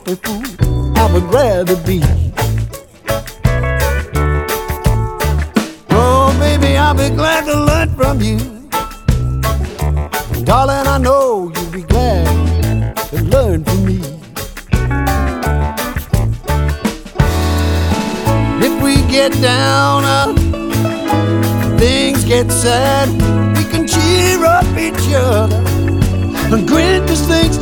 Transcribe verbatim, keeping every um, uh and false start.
happy fool I would rather be. Oh, baby, I'll be glad to learn from you. Darling, I know you'll be glad to learn from me. If we get down, uh, things get sad, we can cheer up each other and grin 'cause things